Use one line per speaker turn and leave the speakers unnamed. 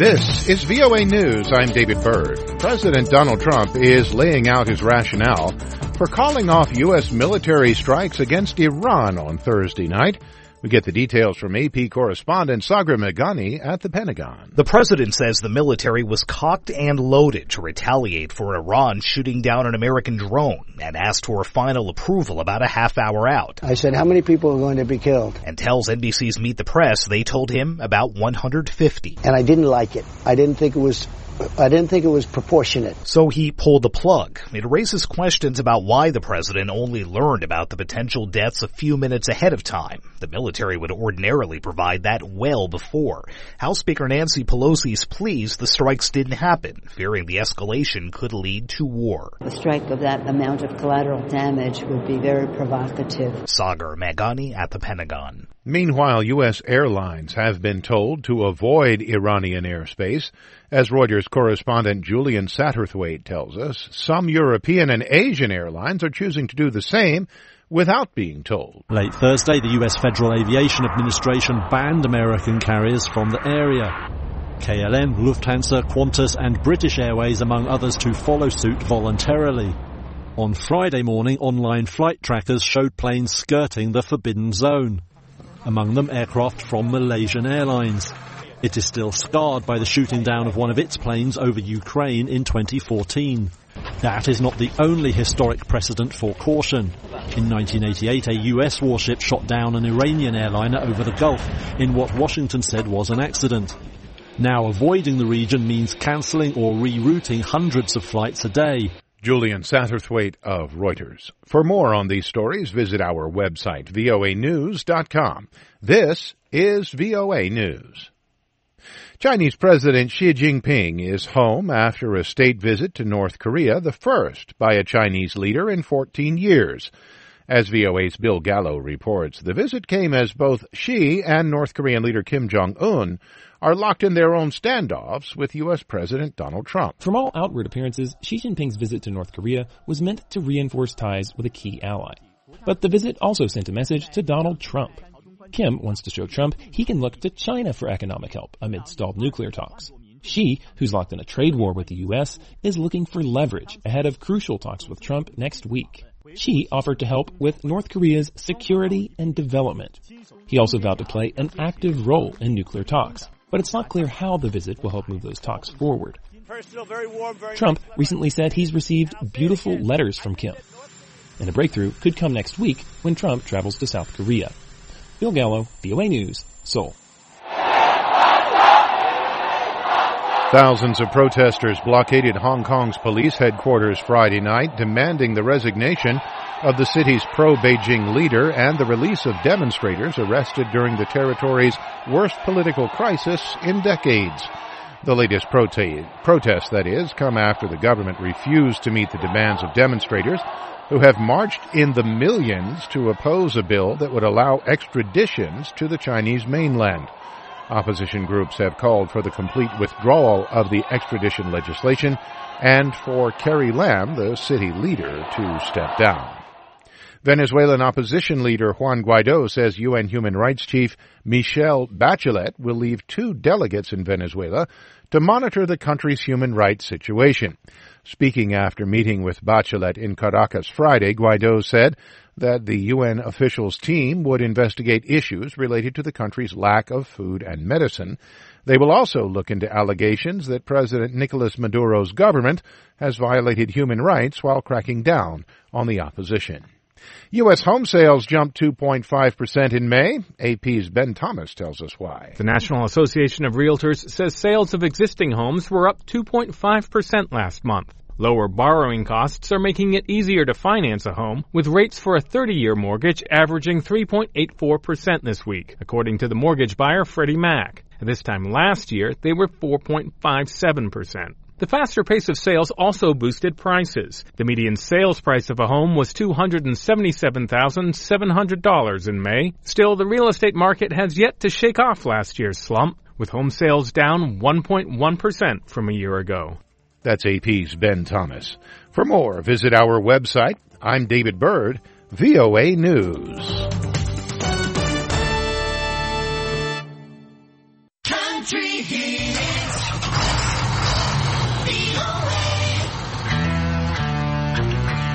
This is VOA News. I'm David Byrd. President Donald Trump is laying out his rationale for calling off U.S. military strikes against Iran on Thursday night. We get the details from AP correspondent Sagar Meghani at the Pentagon.
The president says the military was cocked and loaded to retaliate for Iran shooting down an American drone and asked for final approval about a half hour out.
I said, how many people are going to be killed?
And tells NBC's Meet the Press they told him about 150.
And I didn't like it. I didn't think it was proportionate.
So he pulled the plug. It raises questions about why the president only learned about the potential deaths a few minutes ahead of time. The military would ordinarily provide that well before. House Speaker Nancy Pelosi's pleas the strikes didn't happen, fearing the escalation could lead to war.
A strike of that amount of collateral damage would be very provocative.
Sagar Meghani at the Pentagon.
Meanwhile, U.S. airlines have been told to avoid Iranian airspace. As Reuters correspondent Julian Satterthwaite tells us, some European and Asian airlines are choosing to do the same without being told.
Late Thursday, the U.S. Federal Aviation Administration banned American carriers from the area. KLM, Lufthansa, Qantas and British Airways, among others, to follow suit voluntarily. On Friday morning, online flight trackers showed planes skirting the forbidden zone. Among them, aircraft from Malaysian Airlines. It is still scarred by the shooting down of one of its planes over Ukraine in 2014. That is not the only historic precedent for caution. In 1988, a US warship shot down an Iranian airliner over the Gulf in what Washington said was an accident. Now avoiding the region means cancelling or rerouting hundreds of flights a day.
Julian Satterthwaite of Reuters. For more on these stories, visit our website, voanews.com. This is VOA News. Chinese President Xi Jinping is home after a state visit to North Korea, the first by a Chinese leader in 14 years. As VOA's Bill Gallo reports, the visit came as both Xi and North Korean leader Kim Jong-un are locked in their own standoffs with U.S. President Donald Trump.
From all outward appearances, Xi Jinping's visit to North Korea was meant to reinforce ties with a key ally. But the visit also sent a message to Donald Trump. Kim wants to show Trump he can look to China for economic help amid stalled nuclear talks. Xi, who's locked in a trade war with the U.S., is looking for leverage ahead of crucial talks with Trump next week. Xi offered to help with North Korea's security and development. He also vowed to play an active role in nuclear talks. But it's not clear how the visit will help move those talks forward. Trump recently said he's received beautiful letters from Kim. And a breakthrough could come next week when Trump travels to South Korea. Bill Gallo, VOA News, Seoul.
Thousands of protesters blockaded Hong Kong's police headquarters Friday night, demanding the resignation of the city's pro-Beijing leader and the release of demonstrators arrested during the territory's worst political crisis in decades. The latest protests, that is, come after the government refused to meet the demands of demonstrators who have marched in the millions to oppose a bill that would allow extraditions to the Chinese mainland. Opposition groups have called for the complete withdrawal of the extradition legislation and for Carrie Lam, the city leader, to step down. Venezuelan opposition leader Juan Guaido says UN Human Rights Chief Michelle Bachelet will leave 2 delegates in Venezuela to monitor the country's human rights situation. Speaking after meeting with Bachelet in Caracas Friday, Guaido said that the UN officials' team would investigate issues related to the country's lack of food and medicine. They will also look into allegations that President Nicolas Maduro's government has violated human rights while cracking down on the opposition. U.S. home sales jumped 2.5% in May. AP's Ben Thomas tells us why.
The National Association of Realtors says sales of existing homes were up 2.5% last month. Lower borrowing costs are making it easier to finance a home, with rates for a 30-year mortgage averaging 3.84% this week, according to the mortgage buyer Freddie Mac. At this time last year, they were 4.57%. The faster pace of sales also boosted prices. The median sales price of a home was $277,700 in May. Still, the real estate market has yet to shake off last year's slump, with home sales down 1.1% from a year ago.
That's AP's Ben Thomas. For more, visit our website. I'm David Byrd, VOA News.
Country Heat.